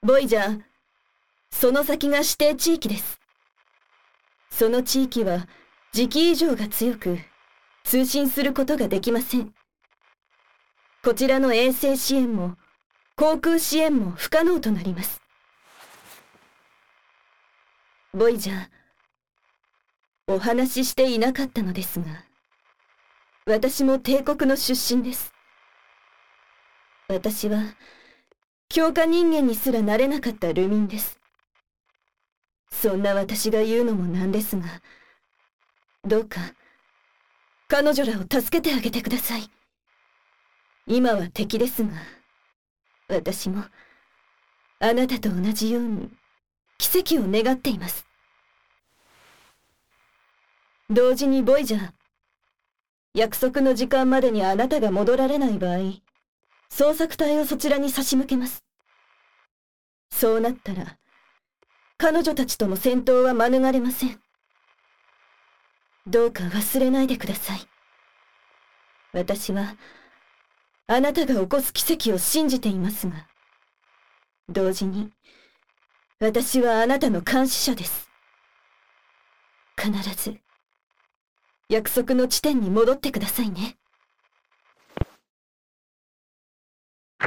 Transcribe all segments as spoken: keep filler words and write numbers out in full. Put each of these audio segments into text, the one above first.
ボイジャー、その先が指定地域です。その地域は磁気異常が強く、通信することができません。こちらの衛星支援も航空支援も不可能となります。ボイジャー、お話ししていなかったのですが、私も帝国の出身です。私は強化人間にすらなれなかった流民です。そんな私が言うのもなんですが、どうか彼女らを助けてあげてください。今は敵ですが、私もあなたと同じように奇跡を願っています。同時にボイジャー、約束の時間までにあなたが戻られない場合、捜索隊をそちらに差し向けます。そうなったら彼女たちとの戦闘は免れません。どうか忘れないでください。私はあなたが起こす奇跡を信じていますが、同時に私はあなたの監視者です。必ず約束の地点に戻ってくださいね。 教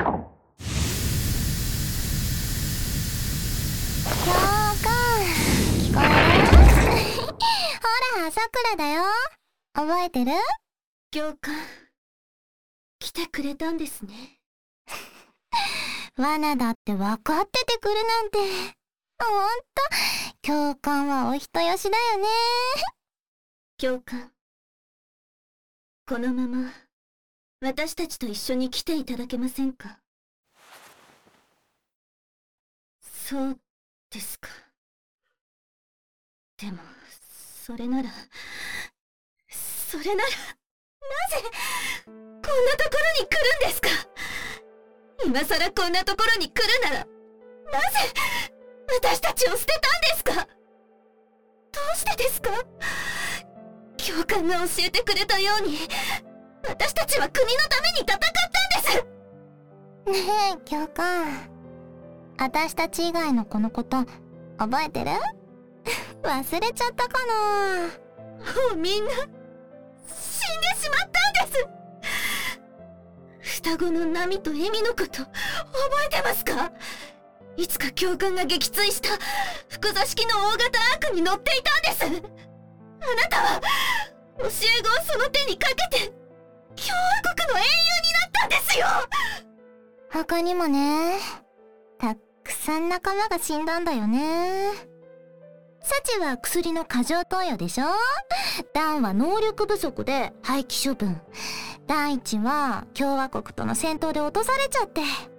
官、聞こえる？ほら、さくらだよ。覚えてる？ 教官、来てくれたんですね。 罠だって分かっててくるなんて。ほんと、教官はお人よしだよね。 教官、このまま私たちと一緒に来ていただけませんか？そうですか。でもそれならそれならなぜこんなところに来るんですか？今さらこんなところに来るならなぜ私たちを捨てたんですか？どうしてですか？教官が教えてくれたように私たちは国のために戦ったんです。 ねえ、教官、私たち以外の子のこと覚えてる？忘れちゃったかな？ もうみんな死んでしまったんです。双子のナミとエミのこと覚えてますか？いつか教官が撃墜した複座式の大型アークに乗っていたんです。あなたは教え子をその手にかけて共和国の英雄になったんですよ。 他にもね、たくさん仲間が死んだんだよね。サチは薬の過剰投与でしょ。ダンは能力不足で廃棄処分。大地は共和国との戦闘で落とされちゃって。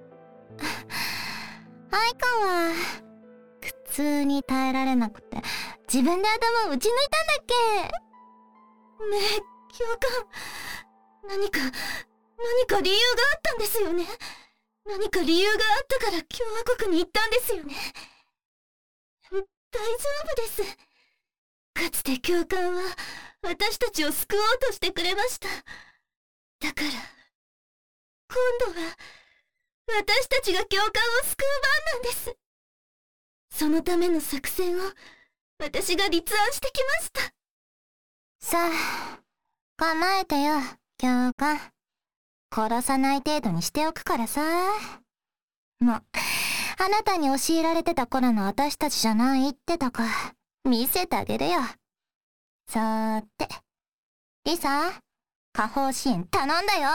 アイカは苦痛に耐えられなくて自分で頭を打ち抜いたんだっけ。 ねえ、教官、何か何か理由があったんですよね。何か理由があったから共和国に行ったんですよね。大丈夫です。かつて教官は私たちを救おうとしてくれました。だから今度は私たちが教官を救う番なんです。そのための作戦を私が立案してきました。 さあ、構えてよ、教官。殺さない程度にしておくからさ。もう、あなたに教えられてた頃の私たちじゃないってとこ、見せてあげるよ。さーて、リサ、下方支援頼んだよ。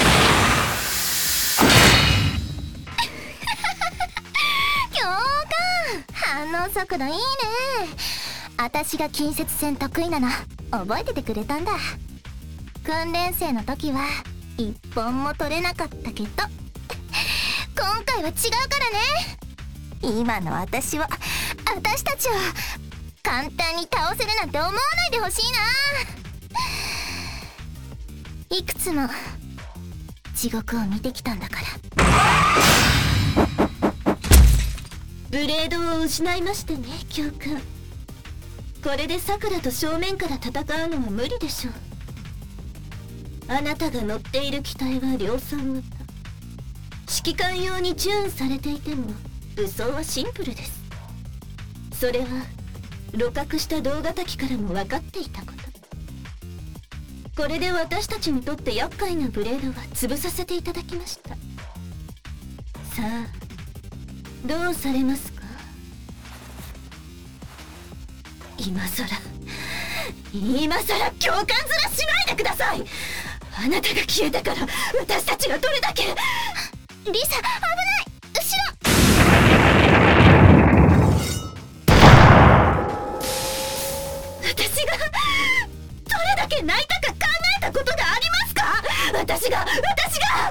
教官、反応速度いいね。私が近接戦得意なの覚えててくれたんだ。訓練生の時は一本も取れなかったけど今回は違うからね。今の私は私たちを簡単に倒せるなんて思わないでほしいな。いくつも地獄を見てきたんだから。 ブレードを失いましたね、教官。これでさくらと正面から戦うのは無理でしょう。あなたが乗っている機体は量産型。指揮官用にチューンされていても武装はシンプルです。それは露覚した動画滝からも分かっていたこと。これで私たちにとって厄介なブレードは潰させていただきました。さあどうされますか？今さら今さら共感ずらしないでください。あなたが消えてから私たちがどれだけ。 リサ、危ない、後ろ。 私がどれだけ泣いたか考えたことがありますか？私が私が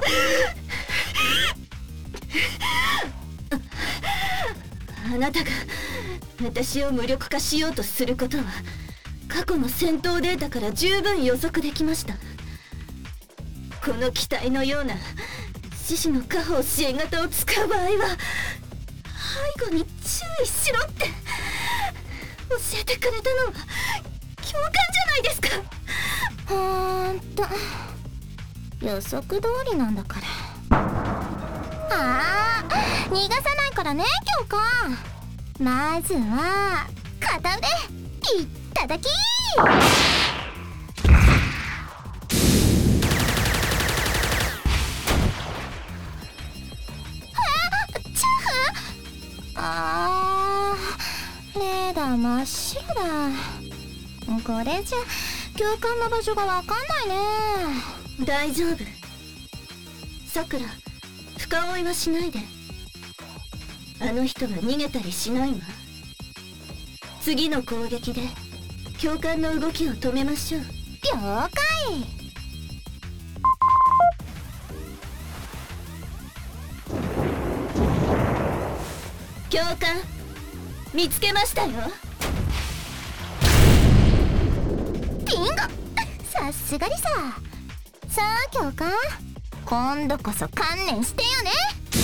あなたが私を無力化しようとすることは過去の戦闘データから十分予測できました。この機体のような獅子の下方支援型を使う場合は背後に注意しろって教えてくれたのは教官じゃないですか。 ほんと予測通りなんだから。ああ、逃がさないからね教官。まずは片腕いっただき。あー、レーダー真っ白だ。これじゃ教官の場所がわかんないね。 大丈夫さくら、深追いはしないで。あの人は逃げたりしないわ。次の攻撃で教官の動きを止めましょう。 了解。 教官見つけましたよ。 ビンゴさすがリサ。さあ教官、今度こそ観念してよね。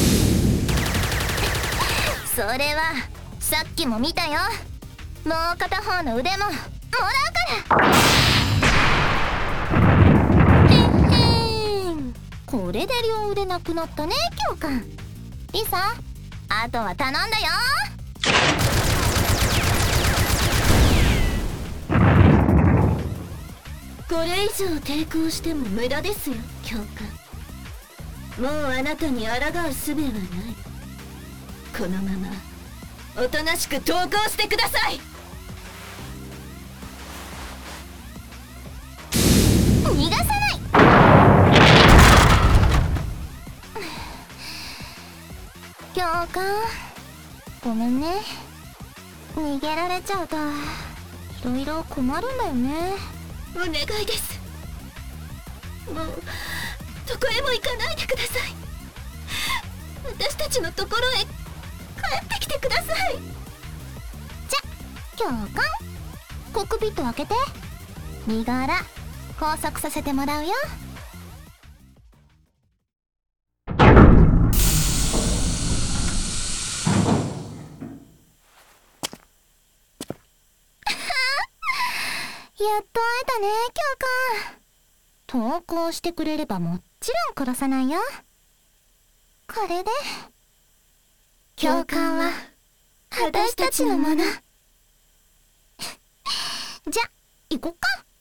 それはさっきも見たよ。もう片方の腕ももらうから。へへん、これで両腕なくなったね教官。リサ、あとは頼んだよ。 これ以上抵抗しても無駄ですよ教官。もうあなたに抗う術はない。このままおとなしく投降してください。 逃がさない。教官ごめんね。逃げられちゃうといろいろ困るんだよね。 お願いです。もうどこへも行かないでください。私たちのところへ帰ってきてください。 じゃ教官、コックピット開けて。身柄拘束させてもらうよ。やっと会えたね教官。投降してくれればもちろん殺さないよ。これで教官は私たちのもの。じゃ行こっか。